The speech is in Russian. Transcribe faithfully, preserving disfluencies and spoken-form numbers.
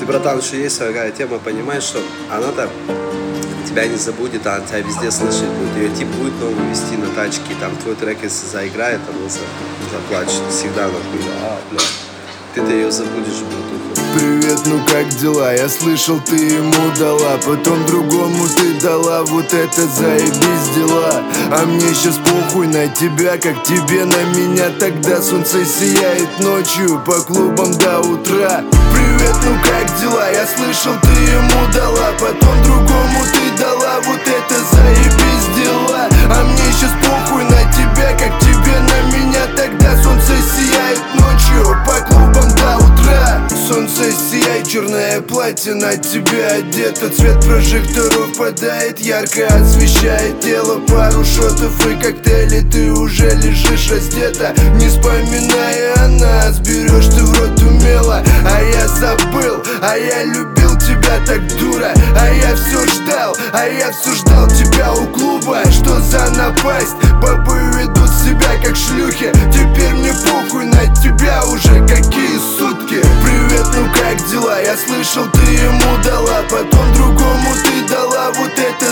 братан, что есть такая тема, понимаешь, что она-то тебя не забудет, а она тебя везде слышать будет. Ее тип будет новую вести на тачке, там твой трек, если заиграет, она заплачет. Всегда нахуй, а, бля. Ты-то ее забудешь, братуха. Привет, ну как дела? Я слышал, ты ему дала, потом другому ты дала. Вот это заебись дела. А мне сейчас похуй на тебя, как тебе на меня. Тогда солнце сияет ночью по клубам до утра. Привет, ну как дела? Я слышал, ты ему дала, потом другому ты дала. Вот это заебись дела. А мне сейчас похуй на тебя, как тебе на меня. Тогда солнце сияет ночью по клубам до утра. Солнце сияет, черное платье на тебе одето. Цвет прожекторов падает, ярко освещает тело. Пару шотов и коктейли, ты уже лежишь раздета. Не вспоминая о нас, берешь ты в рот умело. А я забыл, а я любил тебя так, дура. А я все ждал, а я все ждал тебя у клуба. Что за напасть? Бабы ведут себя как шлюхи. Теперь мне похуй на тебя уже какие сутки. Привет, ну как дела? Я слышал, ты ему дала, потом другому ты дала. Вот это